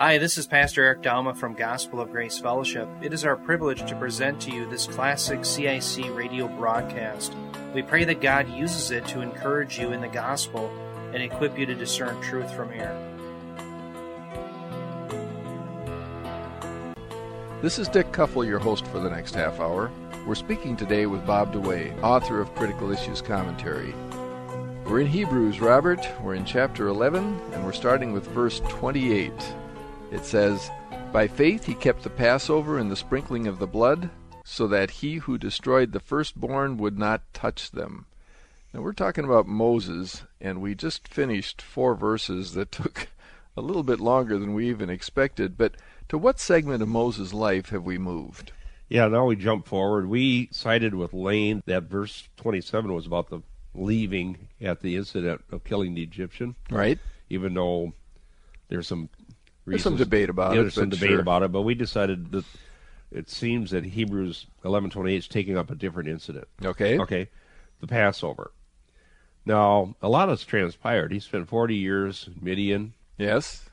Hi, this is Pastor Eric Dalma from Gospel of Grace Fellowship. It is our privilege to present to you this classic CIC radio broadcast. We pray that God uses it to encourage you in the gospel and equip you to discern truth from error. This is Dick Kuffel, your host for the next half hour. We're speaking today with Bob DeWaay, author of Critical Issues Commentary. We're in Hebrews, Robert. We're in chapter 11, and we're starting with verse 28. It says, "By faith he kept the Passover and the sprinkling of the blood, so that he who destroyed the firstborn would not touch them." Now we're talking about Moses, and we just finished 4 verses that took a little bit longer than we even expected. But to what segment of Moses' life have we moved? Yeah, now we jump forward. We cited with Lane that verse 27 was about the leaving at the incident of killing the Egyptian. Right. Even though there's some debate about it. There's some debate about it, but we decided that it seems that Hebrews 11:28 is taking up a different incident. Okay. The Passover. Now, a lot has transpired. He spent 40 years in Midian. Yes.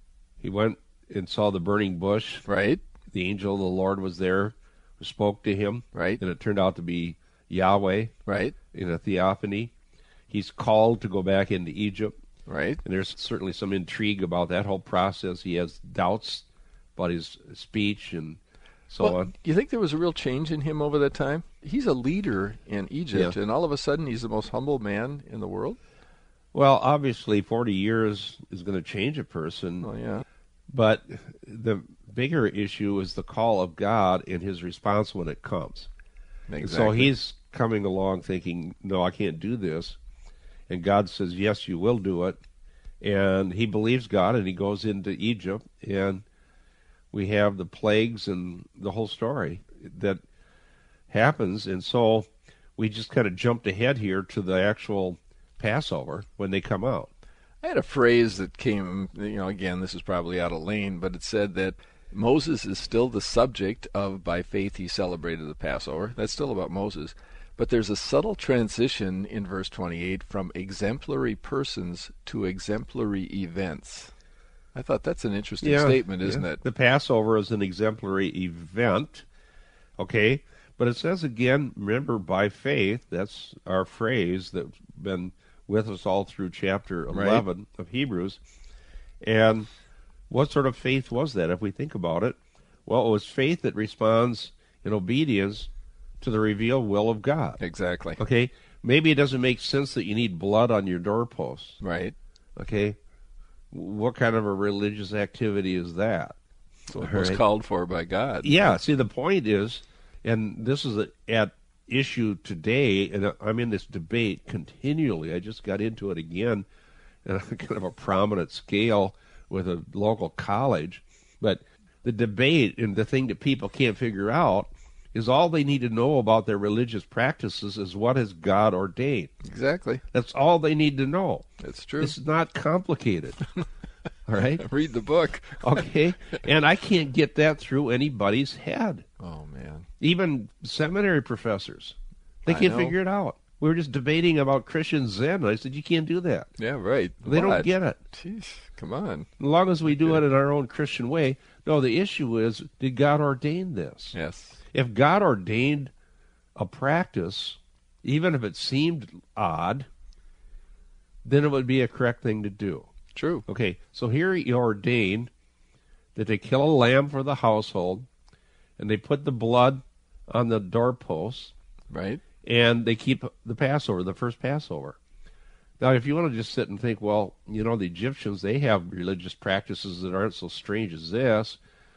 He went and saw the burning bush. Right. The angel of the Lord was there, who spoke to him. Right. And it turned out to be Yahweh. Right. In a theophany. He's called to go back into Egypt. Right. And there's certainly some intrigue about that whole process. He has doubts about his speech and so on. Do you think there was a real change in him over that time? He's a leader in Egypt, and all of a sudden he's the most humble man in the world? Well, obviously 40 years is going to change a person. Oh, yeah. But the bigger issue is the call of God and his response when it comes. Exactly. So he's coming along thinking, no, I can't do this. And God says, yes, you will do it. And he believes God, and he goes into Egypt, and we have the plagues and the whole story that happens. And so we just kind of jumped ahead here to the actual Passover when they come out. I had a phrase that came, again, this is probably out of lane, but it said that Moses is still the subject of by faith he celebrated the Passover. That's still about Moses. But there's a subtle transition in verse 28 from exemplary persons to exemplary events. I thought that's an interesting statement, isn't it? The Passover is an exemplary event, okay? But it says again, remember, by faith, that's our phrase that's been with us all through chapter 11 of Hebrews. And what sort of faith was that, if we think about it? Well, it was faith that responds in obedience to the revealed will of God. Exactly. Okay? Maybe it doesn't make sense that you need blood on your doorposts. Right. Okay? What kind of a religious activity is that? So it was called for by God. Yeah. See, the point is, and this is at issue today, and I'm in this debate continually. I just got into it again on kind of a prominent scale with a local college. But the debate and the thing that people can't figure out is all they need to know about their religious practices is what has God ordained. Exactly. That's all they need to know. That's true. It's not complicated. All right? Read the book. Okay? And I can't get that through anybody's head. Oh, man. Even seminary professors. They can't figure it out. We were just debating about Christian Zen, and I said, you can't do that. Yeah, right. They don't get it. Jeez, come on. As long as we do it in our own Christian way. No, the issue is, did God ordain this? Yes. If God ordained a practice, even if it seemed odd, then it would be a correct thing to do. True. Okay, so here he ordained that they kill a lamb for the household, and they put the blood on the doorposts. Right. And they keep the Passover, the first Passover. Now, if you want to just sit and think, well, the Egyptians, they have religious practices that aren't so strange as this,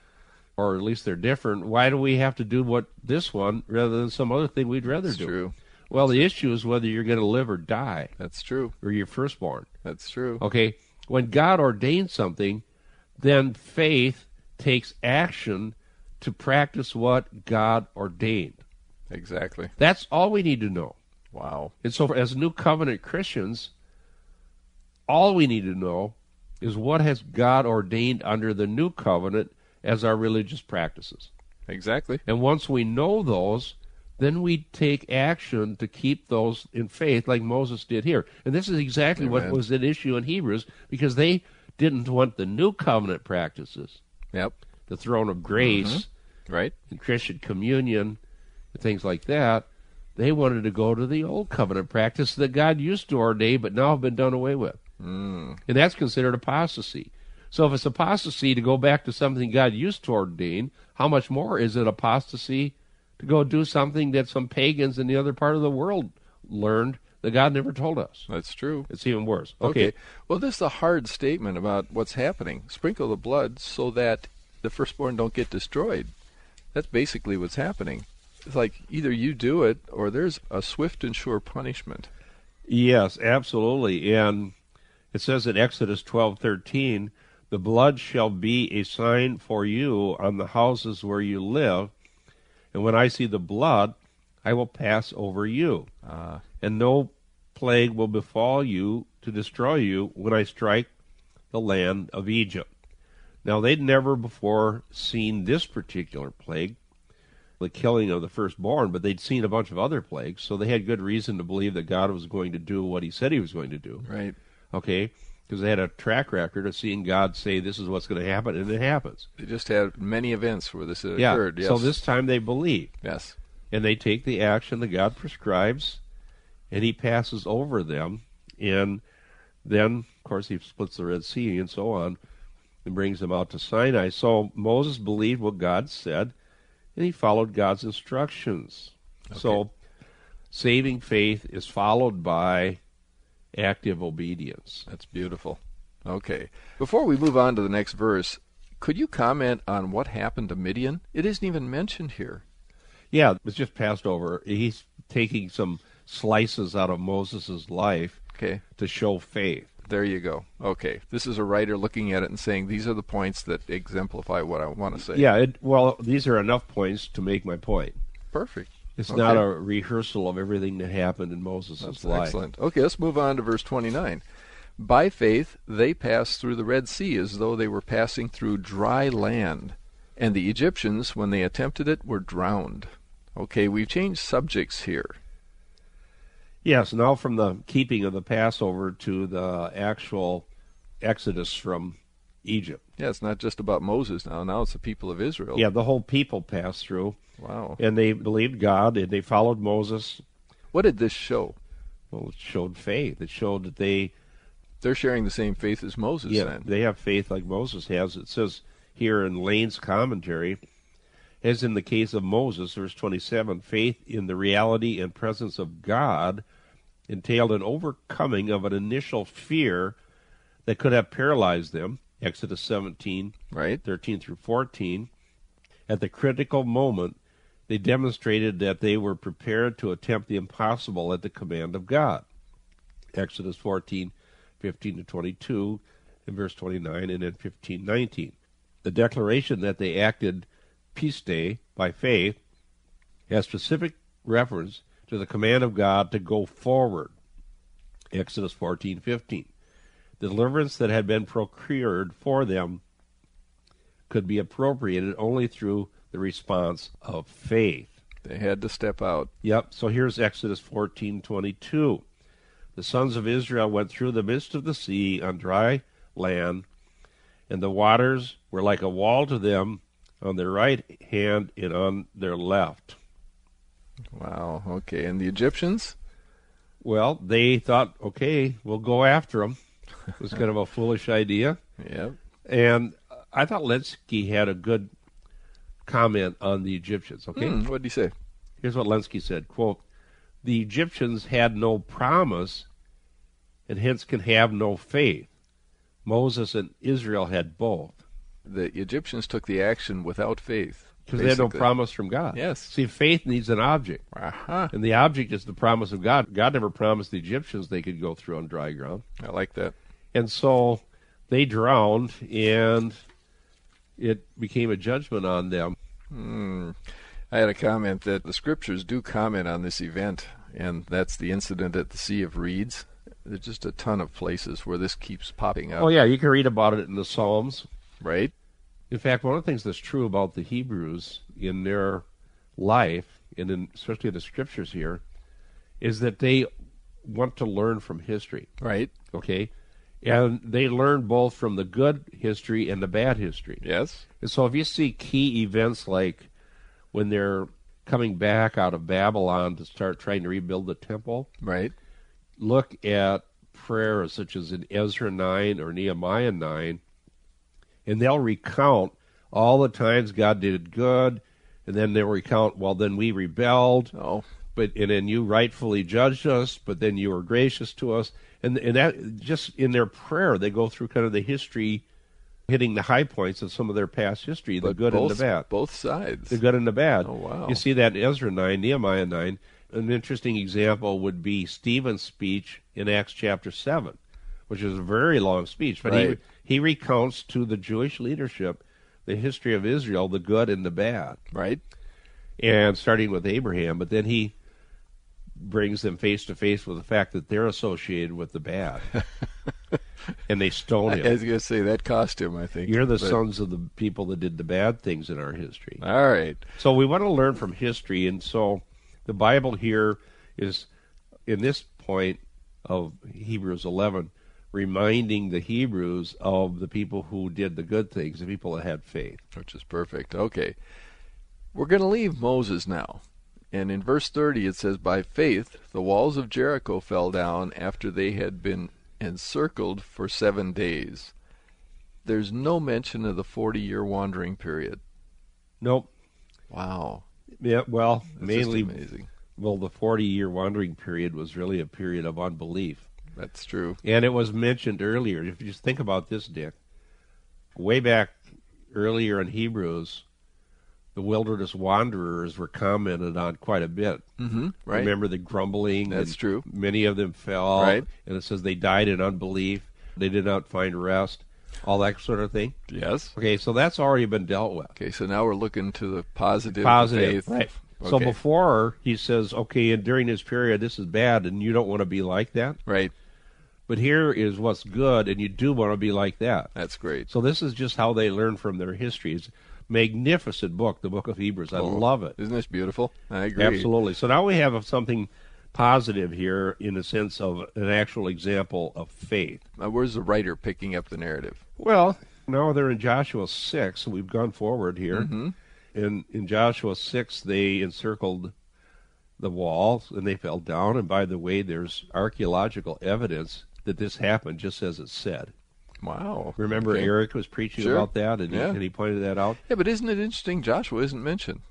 or at least they're different. Why do we have to do this one rather than some other thing we'd rather do? That's true. Well, the issue is whether you're going to live or die. That's true. Or you're firstborn. That's true. Okay, when God ordains something, then faith takes action to practice what God ordained. Exactly. That's all we need to know. Wow. And so as New Covenant Christians, all we need to know is what has God ordained under the New Covenant as our religious practices. Exactly. And once we know those, then we take action to keep those in faith like Moses did here. And this is exactly what was at issue in Hebrews, because they didn't want the new covenant practices, Yep. the throne of grace, Right. and Christian communion, and things like that. They wanted to go to the old covenant practice that God used to ordain, but now have been done away with. And that's considered apostasy. So if it's apostasy to go back to something God used to ordain, how much more is it apostasy to go do something that some pagans in the other part of the world learned that God never told us? That's true. It's even worse. Okay. Well, this is a hard statement about what's happening. Sprinkle the blood so that the firstborn don't get destroyed. That's basically what's happening. It's like either you do it or there's a swift and sure punishment. Yes, absolutely. And it says in Exodus 12:13, the blood shall be a sign for you on the houses where you live, and when I see the blood, I will pass over you, and no plague will befall you to destroy you when I strike the land of Egypt. Now, they'd never before seen this particular plague, the killing of the firstborn, but they'd seen a bunch of other plagues, so they had good reason to believe that God was going to do what he said he was going to do. Right. Okay? Because they had a track record of seeing God say this is what's going to happen, and it happens. They just had many events where this Yeah. occurred. Yes. So this time they believe. Yes. And they take the action that God prescribes, and he passes over them. And then, of course, he splits the Red Sea and so on, and brings them out to Sinai. So Moses believed what God said, and he followed God's instructions. Okay. So saving faith is followed by active obedience. That's beautiful. Okay. Before we move on to the next verse, could you comment on what happened to Midian? It isn't even mentioned here. Yeah, it's just passed over. He's taking some slices out of Moses' life Okay. to show faith. There you go. Okay. This is a writer looking at it and saying these are the points that exemplify what I want to say. Yeah, well, these are enough points to make my point. Perfect. It's Okay. not a rehearsal of everything that happened in Moses' That's life. excellent. Okay, let's move on to verse 29. By faith, they passed through the Red Sea as though they were passing through dry land. And the Egyptians, when they attempted it, were drowned. Okay, we've changed subjects here. Yes, now from the keeping of the Passover to the actual exodus from Egypt. Yeah, it's not just about Moses now. Now it's the people of Israel. Yeah, the whole people passed through, Wow. and they believed God, and they followed Moses. What did this show? Well, it showed faith. It showed that They're sharing the same faith as Moses then. they have faith like Moses has. It says here in Lane's commentary, as in the case of Moses, verse 27, faith in the reality and presence of God entailed an overcoming of an initial fear that could have paralyzed them, Exodus 17, Right? 13 through 14. At the critical moment, they demonstrated that they were prepared to attempt the impossible at the command of God, Exodus 14, 15 to 22, and verse 29, and then 15, 19. The declaration that they acted piste, by faith, has specific reference to the command of God to go forward, Exodus 14, 15. The deliverance that had been procured for them could be appropriated only through the response of faith. They had to step out. Yep, so here's Exodus 14:22. The sons of Israel went through the midst of the sea on dry land, and the waters were like a wall to them on their right hand and on their left. Wow. Okay. And the Egyptians? Well, they thought, okay, we'll go after them. It was kind of a foolish idea. Yep. And I thought Lenski had a good comment on the Egyptians, okay? What did he say? Here's what Lenski said, quote, the Egyptians had no promise and hence can have no faith. Moses and Israel had both. The Egyptians took the action without faith. Because they had no basically. promise from God. Yes. See, faith needs an object. Aha. And the object is the promise of God. God never promised the Egyptians they could go through on dry ground. I like that. And so they drowned, and it became a judgment on them. I had a comment that the scriptures do comment on this event, and that's the incident at the Sea of Reeds. There's just a ton of places where this keeps popping up. Oh, yeah, you can read about it in the Psalms. Right? In fact, one of the things that's true about the Hebrews in their life, and especially in the scriptures here, is that they want to learn from history. Right. Okay? And they learn both from the good history and the bad history. Yes. And so if you see key events like when they're coming back out of Babylon to start trying to rebuild the temple, Right. look at prayers such as in Ezra 9 or Nehemiah 9, and they'll recount all the times God did good, and then they'll recount, well, then we rebelled, Oh, and then you rightfully judged us, but then you were gracious to us. And that just in their prayer, they go through kind of the history, hitting the high points of some of their past history, the but good and the bad. Both sides. The good and the bad. Oh, wow. You see that in Ezra 9, Nehemiah 9. An interesting example would be Stephen's speech in Acts chapter 7, which is a very long speech. But Right. he recounts to the Jewish leadership the history of Israel, the good and the bad, Right. and starting with Abraham. But then he brings them face to face with the fact that they're associated with the bad. And they stone I him. was going to say, that cost him, I think. You're the But- sons of the people that did the bad things in our history. All right. So we want to learn from history, and so the Bible here is, in this point of Hebrews 11, reminding the Hebrews of the people who did the good things, the people that had faith. Which is perfect. Okay. We're going to leave Moses now. And in verse 30 it says, by faith the walls of Jericho fell down after they had been encircled for 7 days. There's no mention of the 40-year wandering period. Nope. Wow. Yeah, well, That's mainly, just amazing. well, the 40-year wandering period was really a period of unbelief. That's true. And it was mentioned earlier. If you just think about this, Dick, way back earlier in Hebrews, the wilderness wanderers were commented on quite a bit. Mm-hmm. Right. Remember the grumbling? That's and true. Many of them fell. Right. And it says they died in unbelief. They did not find rest. All that sort of thing. Yes. Okay, so that's already been dealt with. Okay, so now we're looking to the positive Positive, faith. right. Okay. So before, he says, okay, and during this period, this is bad, and you don't want to be like that. Right. But here is what's good, and you do want to be like that. That's great. So this is just how they learn from their history. It's a magnificent book, the book of Hebrews. I love it. Isn't this beautiful? I agree. Absolutely. So now we have something positive here in the sense of an actual example of faith. Now, where's the writer picking up the narrative? Well, now they're in Joshua 6. We've gone forward here. Mm-hmm. In Joshua 6, they encircled the walls and they fell down. And by the way, there's archaeological evidence that this happened just as it said. Wow. Remember Okay. Eric was preaching Sure. about that, and, Yeah. and he pointed that out? Yeah, but isn't it interesting Joshua isn't mentioned?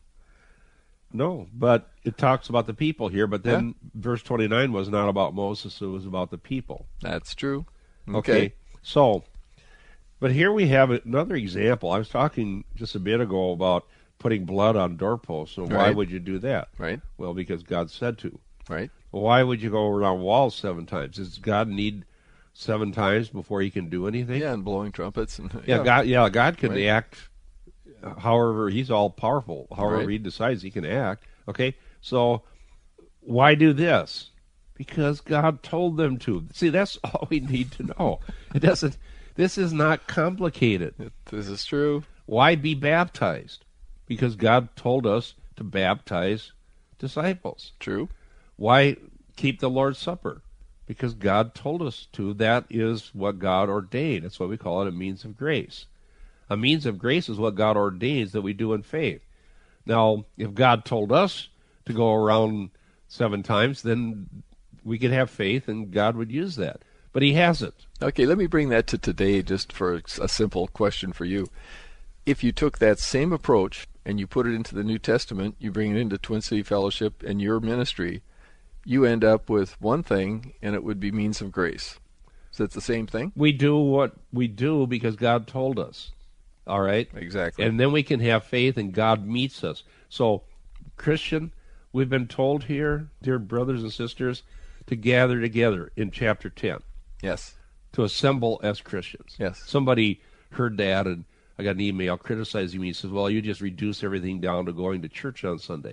No, but it talks about the people here. But then verse 29 was not about Moses, it was about the people. That's true. Okay. So, but here we have another example. I was talking just a bit ago about putting blood on doorposts. So why Right. would you do that? Right. Well, because God said to. Right. Well, why would you go around walls 7 times? Does God need 7 times before he can do anything? Yeah, and blowing trumpets and God can Right. act however, he's all powerful. However Right. he decides he can act. Okay? So why do this? Because God told them to. See, that's all we need to know. This is not complicated. This is true. Why be baptized? Because God told us to baptize disciples. True. Why keep the Lord's Supper? Because God told us to. That is what God ordained. That's why we call it a means of grace. A means of grace is what God ordains that we do in faith. Now, if God told us to go around 7 times, then we could have faith and God would use that. But he hasn't. Okay, let me bring that to today just for a simple question for you. If you took that same approach and you put it into the New Testament, you bring it into Twin City Fellowship and your ministry, you end up with one thing, and it would be means of grace. So it's the same thing? We do what we do because God told us. All right? Exactly. And then we can have faith and God meets us. So, Christian, we've been told here, dear brothers and sisters, to gather together in chapter 10, Yes. to assemble as Christians. Yes. Somebody heard that, and I got an email criticizing me. He says, well, you just reduce everything down to going to church on Sunday.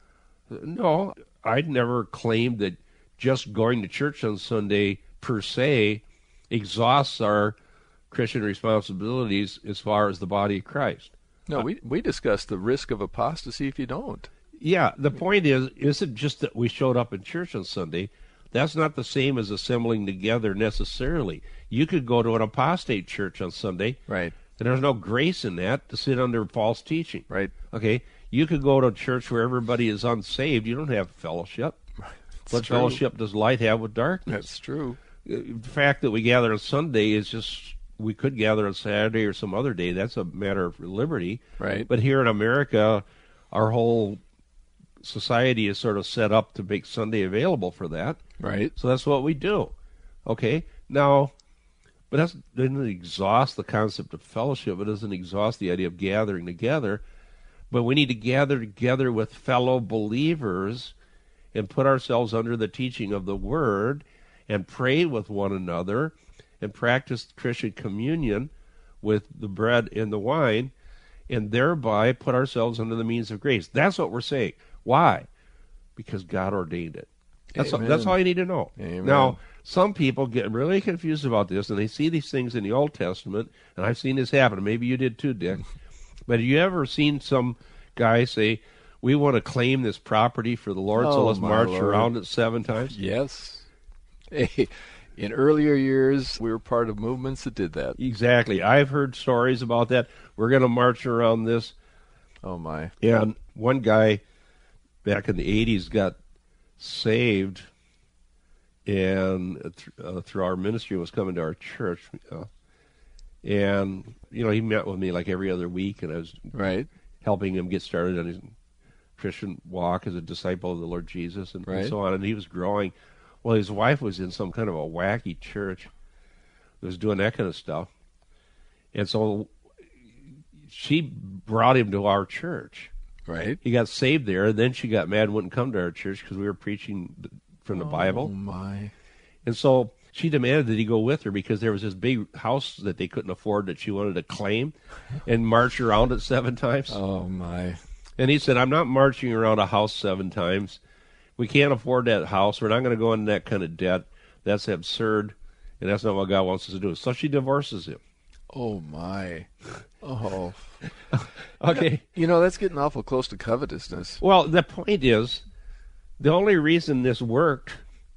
No, I'd never claimed that just going to church on Sunday per se exhausts our Christian responsibilities as far as the body of Christ. No, we discussed the risk of apostasy if you don't. Yeah, the point is, isn't just that we showed up in church on Sunday. That's not the same as assembling together necessarily. You could go to an apostate church on Sunday, Right. and there's no grace in that to sit under false teaching. Right. Okay? You could go to a church where everybody is unsaved. You don't have fellowship. What true. fellowship does light have with darkness? That's true. The fact that we gather on Sunday is just, we could gather on Saturday or some other day. That's a matter of liberty. Right. But here in America, our whole society is sort of set up to make Sunday available for that. Right. So that's what we do. Okay? Now, but that doesn't exhaust the concept of fellowship. It doesn't exhaust the idea of gathering together. But we need to gather together with fellow believers and put ourselves under the teaching of the Word and pray with one another and practice Christian communion with the bread and the wine, and thereby put ourselves under the means of grace. That's what we're saying. Why? Because God ordained it. That's all you need to know. Amen. Now, some people get really confused about this, and they see these things in the Old Testament, and I've seen this happen. Maybe you did too, Dick. But have you ever seen some guy say, we want to claim this property for the Lord, so let's march around it 7 times? Yes. Hey, in earlier years, we were part of movements that did that. Exactly. I've heard stories about that. We're going to march around this. Oh, my. And one guy back in the 80s got saved, and through our ministry was coming to our church. And, he met with me like every other week, and I was helping him get started on his Christian walk as a disciple of the Lord Jesus and so on. And he was growing. Well, his wife was in some kind of a wacky church that was doing that kind of stuff. And so she brought him to our church. Right. He got saved there, and then she got mad and wouldn't come to our church because we were preaching from the Bible. Oh, my. And so she demanded that he go with her because there was this big house that they couldn't afford that she wanted to claim and march around it 7 times. Oh, my. And he said, I'm not marching around a house 7 times. We can't afford that house. We're not going to go into that kind of debt. That's absurd, and that's not what God wants us to do. So she divorces him. Oh, my. Oh. Okay. That's getting awful close to covetousness. Well, the point is, the only reason this worked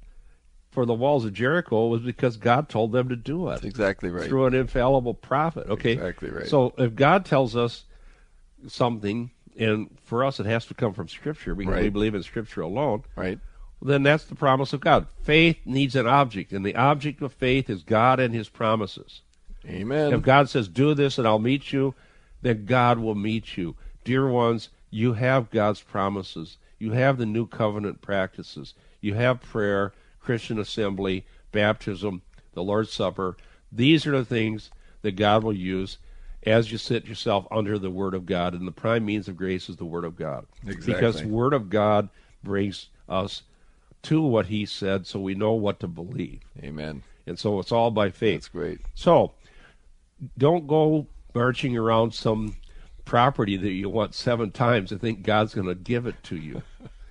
for the walls of Jericho was because God told them to do it. That's exactly right. Through an infallible prophet. Okay. Exactly right. So if God tells us something, and for us it has to come from Scripture because we believe in Scripture alone, right? Then that's the promise of God. Faith needs an object, and the object of faith is God and His promises. Amen. If God says, do this and I'll meet you, then God will meet you. Dear ones, you have God's promises. You have the new covenant practices. You have prayer, Christian assembly, baptism, the Lord's Supper. These are the things that God will use as you sit yourself under the Word of God. And the prime means of grace is the Word of God. Exactly. Because the Word of God brings us to what He said so we know what to believe. Amen. And so it's all by faith. That's great. So don't go marching around some property that you want 7 times and think God's going to give it to you.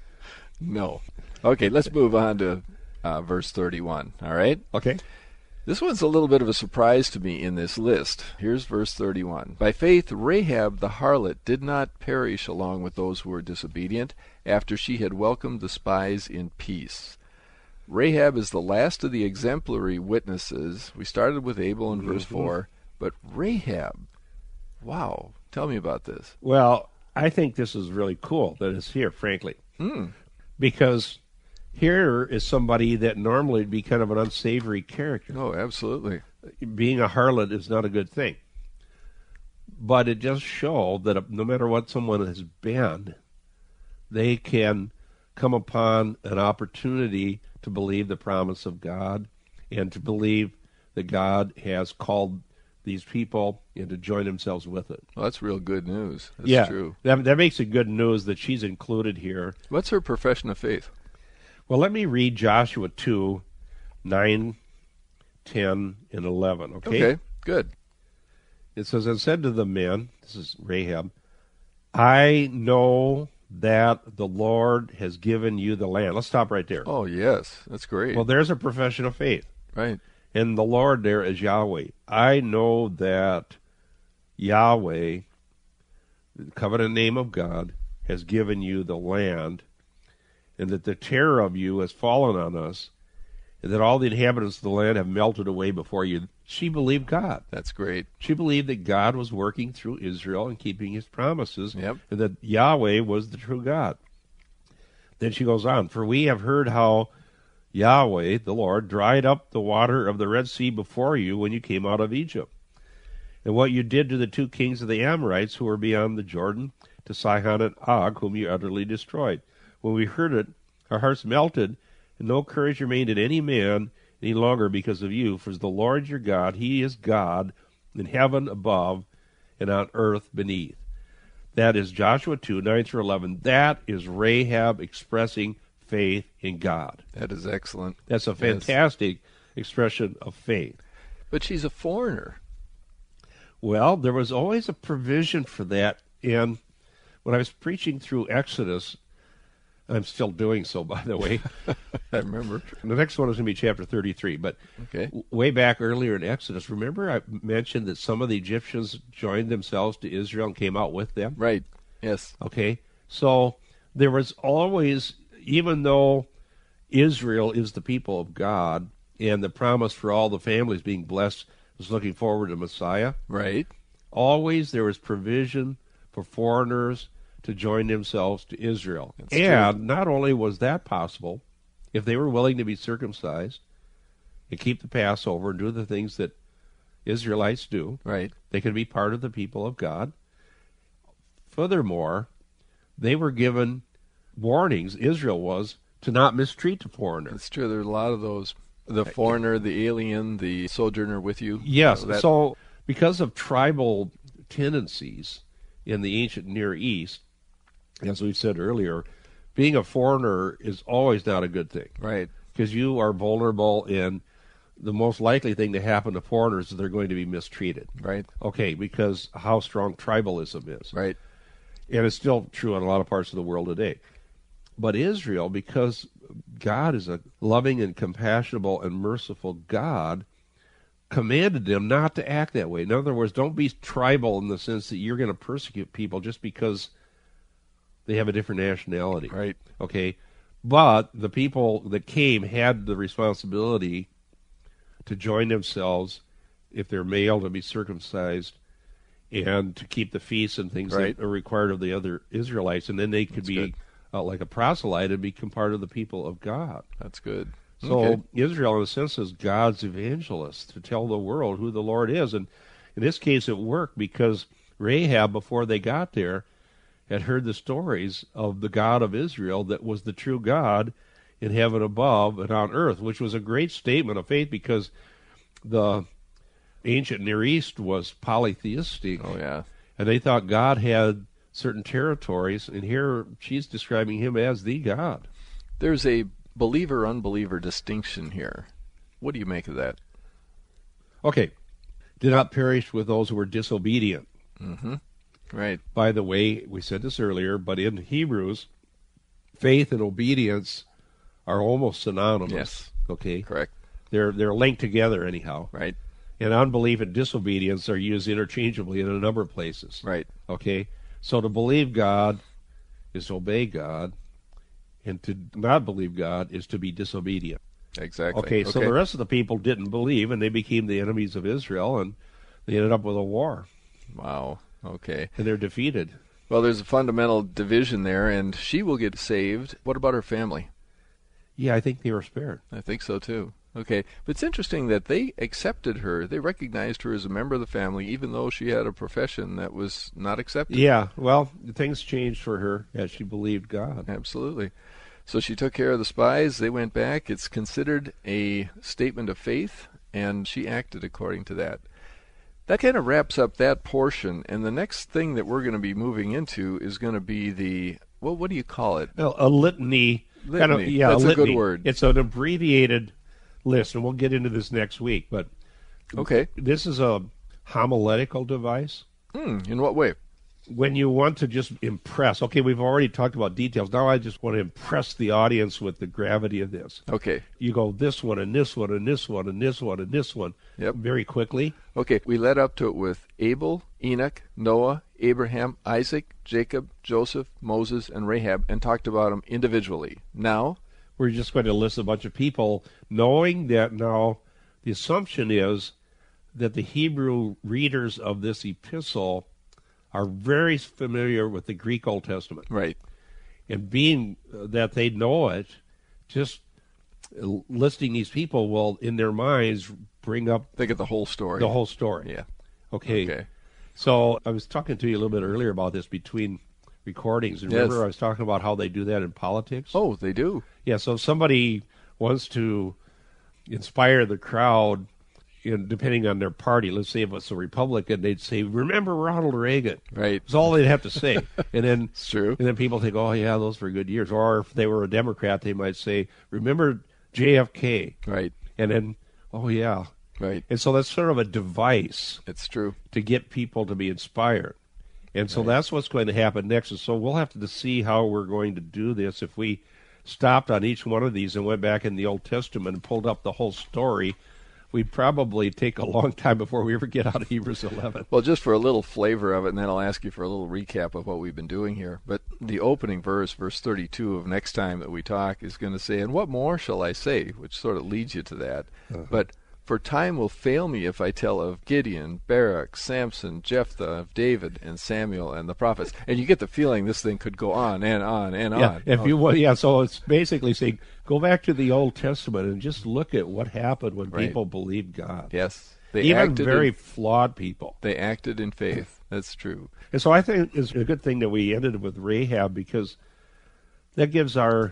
No. Okay, let's move on to verse 31, all right? Okay. This one's a little bit of a surprise to me in this list. Here's verse 31. By faith, Rahab the harlot did not perish along with those who were disobedient after she had welcomed the spies in peace. Rahab is the last of the exemplary witnesses. We started with Abel in verse 4, but Rahab, wow, tell me about this. Well, I think this is really cool that it's here, frankly. Because here is somebody that normally would be kind of an unsavory character. Oh, absolutely. Being a harlot is not a good thing. But it does show that no matter what someone has been, they can come upon an opportunity to believe the promise of God and to believe that God has called these people and to join themselves with it. Well, that's real good news. That's true. That makes it good news that she's included here. What's her profession of faith? Well, let me read Joshua 2, 9, 10, and 11, Okay, good. It says, and said to the men, this is Rahab, I know that the Lord has given you the land. Let's stop right there. Oh, yes, that's great. Well, there's a profession of faith. Right. And the Lord there is Yahweh. I know that Yahweh, the covenant name of God, has given you the land, and that the terror of you has fallen on us, and that all the inhabitants of the land have melted away before you. She believed God. That's great. She believed that God was working through Israel and keeping his promises, Yep. and that Yahweh was the true God. Then she goes on, for we have heard how Yahweh, the Lord, dried up the water of the Red Sea before you when you came out of Egypt, and what you did to the 2 kings of the Amorites who were beyond the Jordan, to Sihon and Og, whom you utterly destroyed. When we heard it, our hearts melted, and no courage remained in any man any longer because of you. For the Lord your God, he is God in heaven above and on earth beneath. That is Joshua 2, 9 through 11. That is Rahab expressing faith in God. That is excellent. That's a fantastic expression of faith. But she's a foreigner. Well, there was always a provision for that. And when I was preaching through Exodus, I'm still doing so, by the way. I remember. The next one is going to be chapter 33. But Okay. way back earlier in Exodus, remember I mentioned that some of the Egyptians joined themselves to Israel and came out with them? Right. Yes. Okay. So there was always, even though Israel is the people of God and the promise for all the families being blessed was looking forward to Messiah, Right. always there was provision for foreigners to join themselves to Israel. That's and true. not only was that possible, if they were willing to be circumcised and keep the Passover and do the things that Israelites do, Right. they could be part of the people of God. Furthermore, they were given warnings, Israel was, to not mistreat the foreigner. It's true. There's a lot of those. The foreigner, the alien, the sojourner with you. Yes, That- so because of tribal tendencies in the ancient Near East, as we said earlier, being a foreigner is always not a good thing Right. because you are vulnerable, and the most likely thing to happen to foreigners is they're going to be mistreated. Right. Okay, because how strong tribalism is. Right. And it's still true in a lot of parts of the world today. But Israel, because God is a loving and compassionate and merciful God, commanded them not to act that way. In other words, don't be tribal in the sense that you're going to persecute people just because they have a different nationality. Right. Okay? But the people that came had the responsibility to join themselves, if they're male, to be circumcised, and to keep the feasts and things Right. that are required of the other Israelites. And then they could That's be good. like a proselyte and become part of the people of God. That's good. So Okay. Israel, in a sense, is God's evangelist to tell the world who the Lord is. And in this case, it worked because Rahab, before they got there, had heard the stories of the God of Israel that was the true God in heaven above and on earth, which was a great statement of faith because the ancient Near East was polytheistic. Oh, yeah. And they thought God had certain territories, and here she's describing him as the God. There's a believer-unbeliever distinction here. What do you make of that? Okay. Do not perish with those who are disobedient. Mm-hmm. Right. By the way, we said this earlier, but in Hebrews, faith and obedience are almost synonymous. Yes. Okay. Correct. They're linked together anyhow. Right. And unbelief and disobedience are used interchangeably in a number of places. Right. Okay. So to believe God is to obey God, and to not believe God is to be disobedient. Exactly. Okay, so the rest of the people didn't believe, and they became the enemies of Israel, and they ended up with a war, Wow. Okay. and they're defeated. Well, there's a fundamental division there, and she will get saved. What about her family? Yeah, I think they were spared. I think so, too. Okay. But it's interesting that they accepted her. They recognized her as a member of the family, even though she had a profession that was not accepted. Yeah, well, things changed for her as she believed God. Absolutely. So she took care of the spies. They went back. It's considered a statement of faith, and she acted according to that. That kind of wraps up that portion. And the next thing that we're going to be moving into is going to be the, well, what do you call it? Well, a litany. Litany. Yeah, That's a litany. good word. It's an abbreviated list, and we'll get into this next week. But Okay. this is a homiletical device. In what way? When you want to just impress, okay, we've already talked about details. Now I just want to impress the audience with the gravity of this. Okay. You go this one and this one and this one and this one and this one Yep. very quickly. Okay, we led up to it with Abel, Enoch, Noah, Abraham, Isaac, Jacob, Joseph, Moses, and Rahab, and talked about them individually. Now, we're just going to list a bunch of people, knowing that now the assumption is that the Hebrew readers of this epistle are very familiar with the Greek Old Testament. Right. And being that they know it, just listing these people will, in their minds, bring up... They get the whole story. The whole story. Yeah. Okay. So I was talking to you a little bit earlier about this between recordings. And remember I was talking about how they do that in politics? Oh, they do. Yeah, so if somebody wants to inspire the crowd, depending on their party, let's say if it's a Republican, they'd say, remember Ronald Reagan. Right. That's all they'd have to say. And then it's true. And then people think, oh, yeah, those were good years. Or if they were a Democrat, they might say, remember JFK. Right. And then, oh, yeah. Right. And so that's sort of a device. It's true. To get people to be inspired. And so that's what's going to happen next. And so we'll have to see how we're going to do this. If we stopped on each one of these and went back in the Old Testament and pulled up the whole story, we'd probably take a long time before we ever get out of Hebrews 11. Well, just for a little flavor of it, and then I'll ask you for a little recap of what we've been doing here. But the opening verse, verse 32 of next time that we talk, is going to say, and what more shall I say? Which sort of leads you to that. But for time will fail me if I tell of Gideon, Barak, Samson, Jephthah, of David, and Samuel, and the prophets. And you get the feeling this thing could go on and on and on. So it's basically saying, go back to the Old Testament and just look at what happened when people believed God. Yes. Even very flawed people. They acted in faith. That's true. And so I think it's a good thing that we ended with Rahab, because that gives our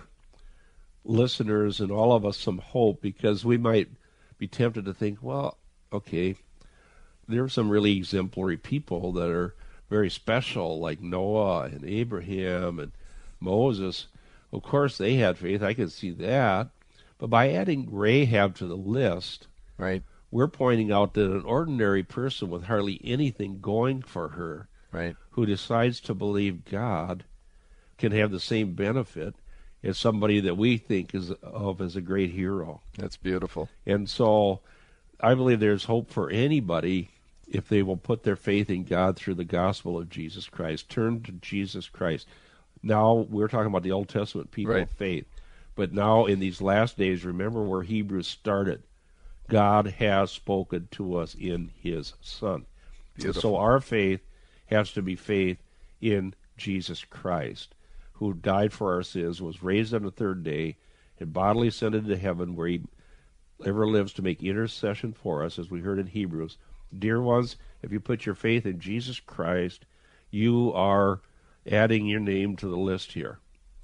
listeners and all of us some hope, because we might be tempted to think, well, okay, there are some really exemplary people that are very special, like Noah and Abraham and Moses. Of course, they had faith. I can see that. But by adding Rahab to the list, right, we're pointing out that an ordinary person with hardly anything going for her, right, who decides to believe God, can have the same benefit as somebody that we think of as a great hero. That's beautiful. And so I believe there's hope for anybody if they will put their faith in God through the gospel of Jesus Christ. Turn to Jesus Christ. Now, we're talking about the Old Testament people of faith. But now, in these last days, remember where Hebrews started. God has spoken to us in His Son. So our faith has to be faith in Jesus Christ, who died for our sins, was raised on the third day, and bodily ascended to heaven, where He ever lives to make intercession for us, as we heard in Hebrews. Dear ones, if you put your faith in Jesus Christ, you are adding your name to the list here.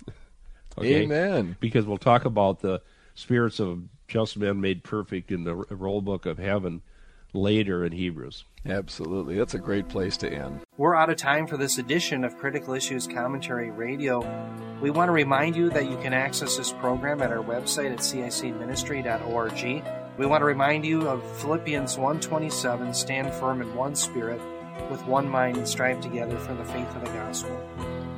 Okay? Amen. Because we'll talk about the spirits of just men made perfect in the roll book of heaven later in Hebrews. Absolutely. That's a great place to end. We're out of time for this edition of Critical Issues Commentary Radio. We want to remind you that you can access this program at our website at cicministry.org. We want to remind you of Philippians 1:27, stand firm in one spirit, with one mind, and strive together for the faith of the gospel.